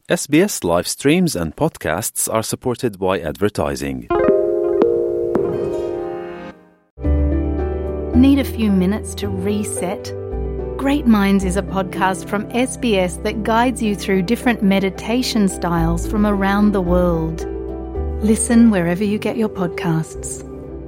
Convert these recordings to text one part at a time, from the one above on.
SBS live streams and podcasts are supported by advertising. Need a few minutes to reset? Great Minds is a podcast from SBS that guides you through different meditation styles from around the world. Listen wherever you get your podcasts.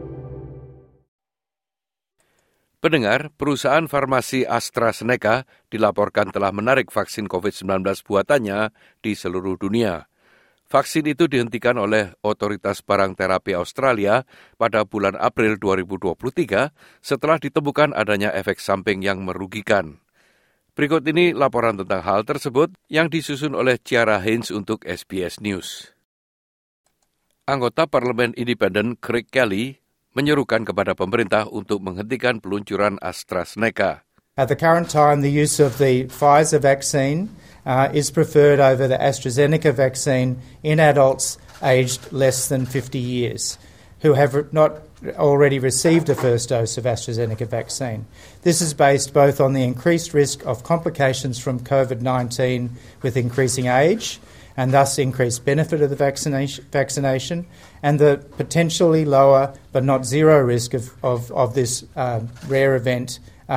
Pendengar, perusahaan farmasi AstraZeneca dilaporkan telah menarik vaksin COVID-19 buatannya di seluruh dunia. Vaksin itu dihentikan oleh Otoritas Barang Terapi Australia pada bulan April 2023 setelah ditemukan adanya efek samping yang merugikan. Berikut ini laporan tentang hal tersebut yang disusun oleh Ciara Haynes untuk SBS News. Anggota Parlemen Independen Craig Kelly menyerukan kepada pemerintah untuk menghentikan peluncuran AstraZeneca. At the current time, the use of the Pfizer vaccine is preferred over the AstraZeneca vaccine in adults aged less than 50 years who have not already received a first dose of AstraZeneca vaccine. This is based both on the increased risk of complications from COVID-19 with increasing age and thus increased benefit of the vaccination and the potentially lower but not zero risk of this rare event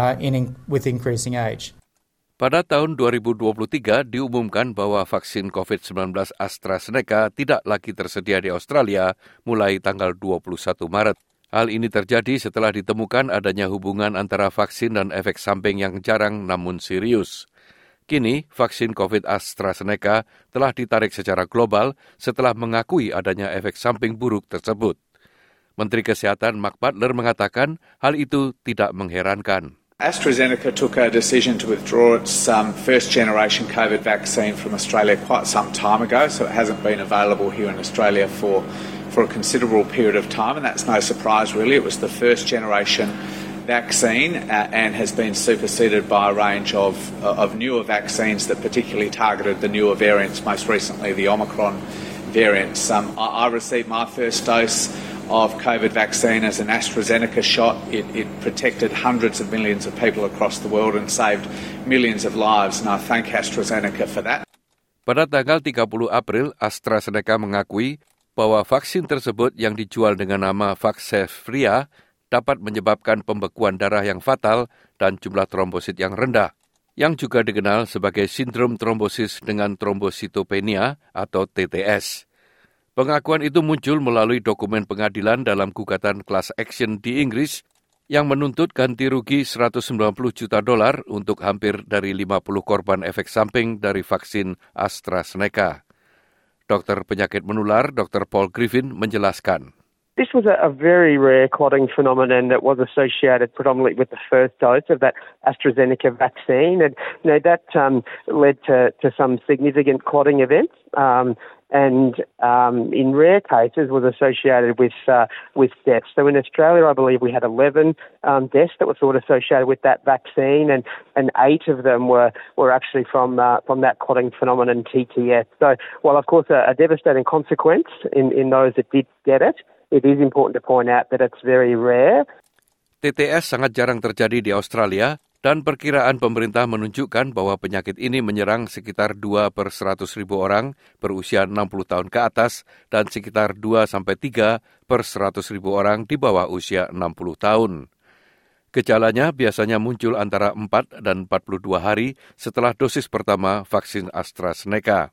with increasing age. Pada tahun 2023 diumumkan bahwa vaksin COVID-19 AstraZeneca tidak lagi tersedia di Australia mulai tanggal 21 Maret. Hal ini terjadi setelah ditemukan adanya hubungan antara vaksin dan efek samping yang jarang namun serius. Kini, vaksin COVID AstraZeneca telah ditarik secara global setelah mengakui adanya efek samping buruk tersebut. Menteri Kesehatan Mark Butler mengatakan hal itu tidak mengherankan. AstraZeneca took a decision to withdraw its first-generation COVID vaccine from Australia quite some time ago, so it hasn't been available here in Australia for a considerable period of time, and that's no surprise really. It was the first-generation vaccine and has been superseded by a range of newer vaccines that particularly targeted the newer variants, most recently the Omicron variants. I received my first dose of COVID vaccine as an AstraZeneca shot. It protected hundreds of millions of people across the world and saved millions of lives, and I thank AstraZeneca for that. Pada tanggal 30 April, AstraZeneca mengakui bahwa vaksin tersebut yang dijual dengan nama Vaxzevria dapat menyebabkan pembekuan darah yang fatal dan jumlah trombosit yang rendah, yang juga dikenal sebagai sindrom trombosis dengan trombositopenia atau TTS. Pengakuan itu muncul melalui dokumen pengadilan dalam gugatan class action di Inggris yang menuntut ganti rugi $190 juta untuk hampir dari 50 korban efek samping dari vaksin AstraZeneca. Dokter penyakit menular Dr. Paul Griffin menjelaskan. This was a very rare clotting phenomenon that was associated predominantly with the first dose of that AstraZeneca vaccine, and that led to some significant clotting events, and in rare cases was associated with deaths. So in Australia, I believe we had 11 deaths that were thought associated with that vaccine, and 8 of them were actually from that clotting phenomenon TTS. So while of course a devastating consequence in those that did get it, it is important to point out that it's very rare. TTS sangat jarang terjadi di Australia dan perkiraan pemerintah menunjukkan bahwa penyakit ini menyerang sekitar 2 per 100.000 orang berusia 60 tahun ke atas dan sekitar 2-3 per 100.000 orang di bawah usia 60 tahun. Gejalanya biasanya muncul antara 4 dan 42 hari setelah dosis pertama vaksin AstraZeneca.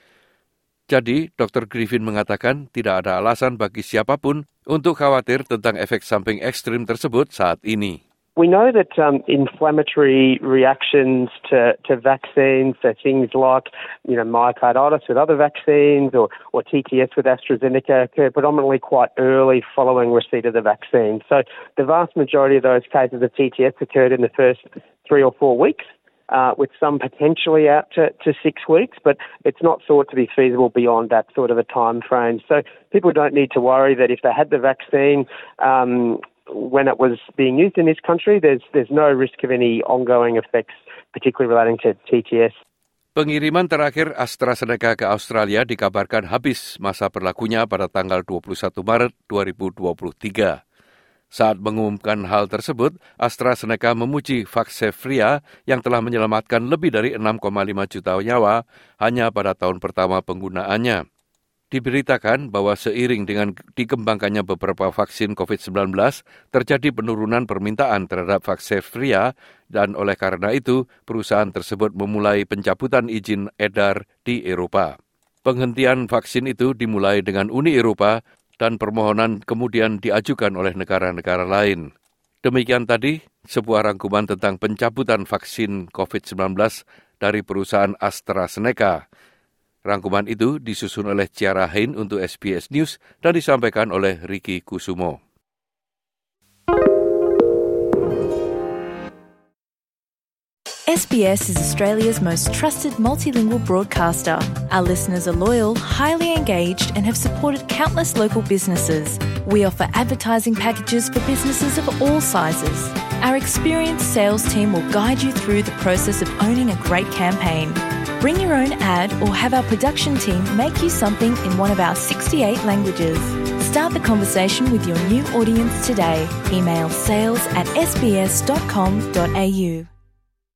Jadi, Dr. Griffin mengatakan tidak ada alasan bagi siapapun untuk khawatir tentang efek samping ekstrim tersebut saat ini. We know that inflammatory reactions to vaccines, so things like myocarditis with other vaccines or TTS with AstraZeneca, occur predominantly quite early following receipt of the vaccine. So the vast majority of those cases of TTS occurred in the first 3 or 4 weeks. With some potentially out to 6 weeks, but it's not thought to be feasible beyond that sort of a time frame. So people don't need to worry that if they had the vaccine when it was being used in this country, there's no risk of any ongoing effects, particularly relating to TTS. Pengiriman terakhir AstraZeneca ke Australia dikabarkan habis masa berlakunya pada tanggal 21 Maret 2023. Saat mengumumkan hal tersebut, AstraZeneca memuji Vaxzevria yang telah menyelamatkan lebih dari 6,5 juta nyawa hanya pada tahun pertama penggunaannya. Diberitakan bahwa seiring dengan dikembangkannya beberapa vaksin COVID-19, terjadi penurunan permintaan terhadap Vaxzevria dan oleh karena itu, perusahaan tersebut memulai pencabutan izin edar di Eropa. Penghentian vaksin itu dimulai dengan Uni Eropa dan permohonan kemudian diajukan oleh negara-negara lain. Demikian tadi sebuah rangkuman tentang pencabutan vaksin COVID-19 dari perusahaan AstraZeneca. Rangkuman itu disusun oleh Ciara Hein untuk SBS News dan disampaikan oleh Ricky Kusumo. SBS is Australia's most trusted multilingual broadcaster. Our listeners are loyal, highly engaged, and have supported countless local businesses. We offer advertising packages for businesses of all sizes. Our experienced sales team will guide you through the process of owning a great campaign. Bring your own ad or have our production team make you something in one of our 68 languages. Start the conversation with your new audience today. Email sales@sbs.com.au.